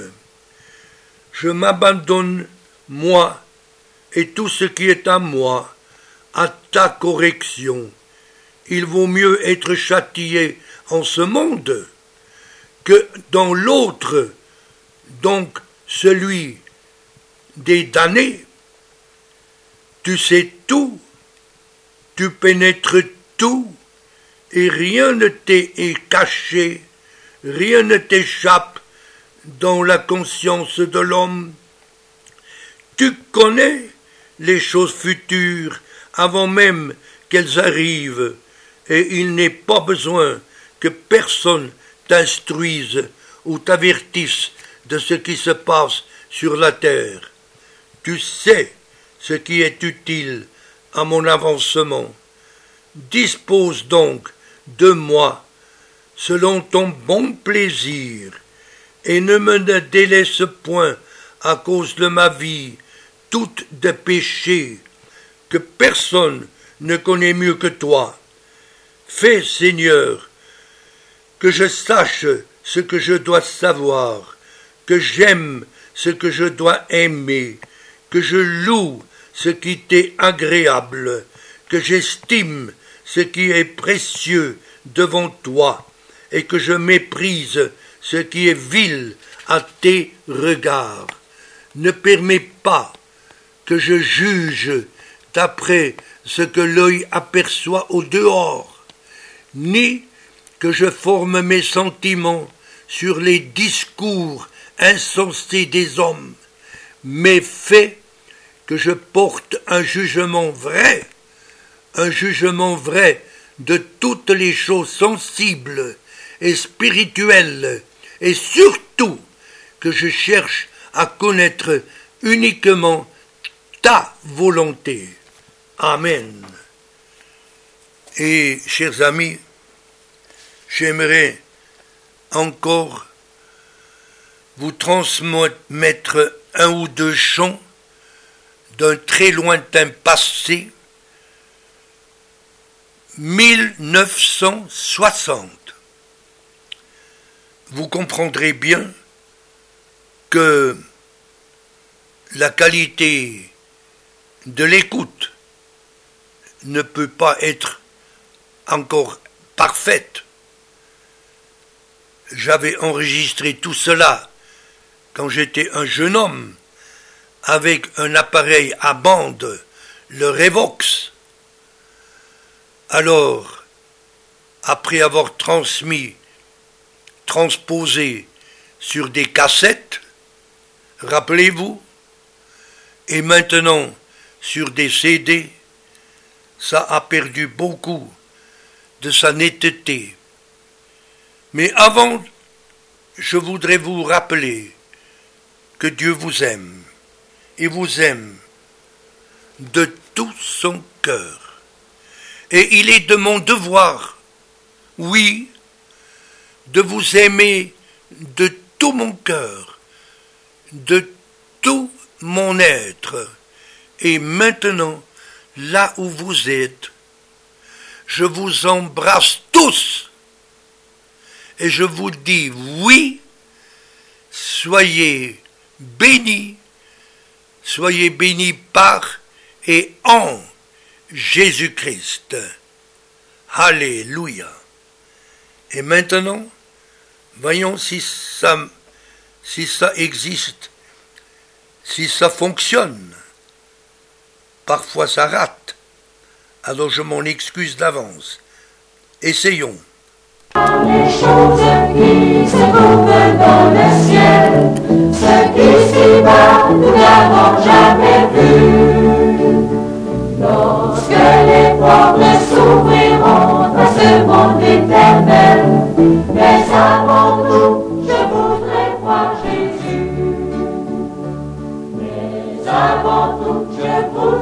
[SPEAKER 1] Je m'abandonne, moi, et tout ce qui est à moi, à ta correction. Il vaut mieux être châtié en ce monde que dans l'autre, donc celui des damnés. Tu sais tout, tu pénètres tout, et rien ne t'est caché, rien ne t'échappe dans la conscience de l'homme. Tu connais les choses futures avant même qu'elles arrivent, et il n'est pas besoin que personne t'instruise ou t'avertisse de ce qui se passe sur la terre. Tu sais ce qui est utile à mon avancement. Dispose donc de moi selon ton bon plaisir, et ne me délaisse point à cause de ma vie toute de péchés que personne ne connaît mieux que toi. Fais, Seigneur, que je sache ce que je dois savoir, que j'aime ce que je dois aimer, que je loue ce qui t'est agréable, que j'estime ce qui est précieux devant toi, et que je méprise ce qui est vil à tes regards. Ne permets pas que je juge d'après ce que l'œil aperçoit au dehors, ni que je forme mes sentiments sur les discours insensés des hommes, mais fais que je porte un jugement vrai de toutes les choses sensibles et spirituelles, et surtout que je cherche à connaître uniquement ta volonté. Amen. Et, chers amis, j'aimerais encore vous transmettre un ou deux chants d'un très lointain passé, 1960. Vous comprendrez bien que la qualité de l'écoute ne peut pas être encore parfaite. J'avais enregistré tout cela quand j'étais un jeune homme avec un appareil à bande, le Revox. Alors, après avoir transposé sur des cassettes, rappelez-vous, et maintenant sur des CD, ça a perdu beaucoup de sa netteté. Mais avant, je voudrais vous rappeler que Dieu vous aime, et vous aime de tout son cœur. Et il est de mon devoir, oui, de vous aimer de tout mon cœur, de tout mon être. Et maintenant, là où vous êtes, je vous embrasse tous et je vous dis oui, soyez bénis par et en Jésus-Christ. Alléluia. Et maintenant, voyons si ça existe, si ça fonctionne. Parfois ça rate, alors je m'en excuse d'avance. Essayons.
[SPEAKER 2] Les choses qui se trouvent dans le ciel, ce qui s'y bas nous n'avons jamais vu. Lorsque les portes s'ouvriront à ce monde éternel, mais avant tout, je voudrais voir Jésus. Mais avant tout, je voudrais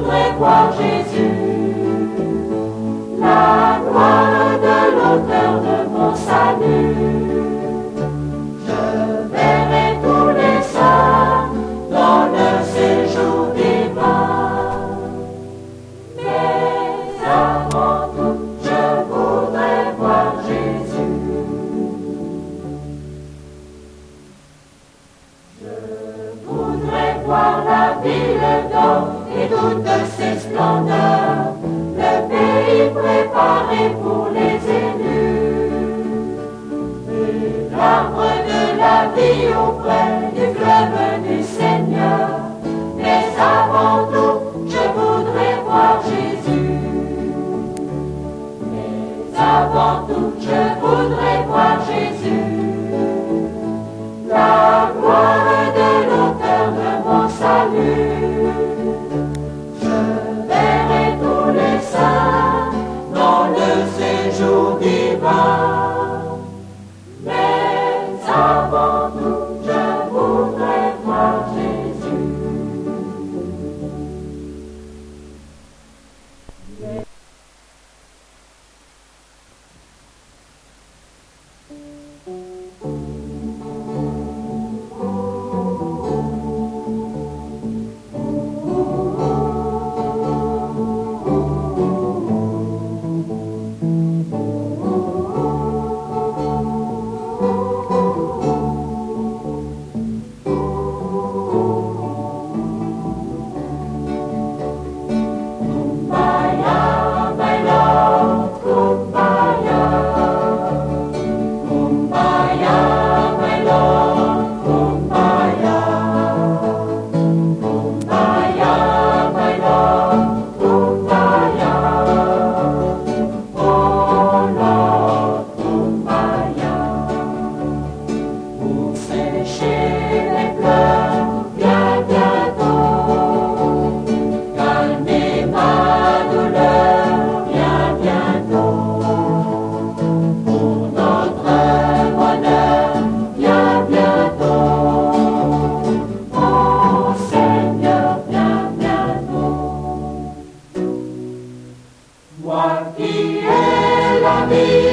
[SPEAKER 2] splendeur, le pays préparé pour les élus. Et l'arbre de la vie auprès du fleuve du Seigneur. Mais avant tout, je voudrais voir Jésus. Mais avant tout, je voudrais voir Jésus. La gloire de l'auteur de mon salut. Je verrai tous les saints dans le séjour divin. Mais avant tout, je voudrais voir Jésus. Moi qui ai la vie.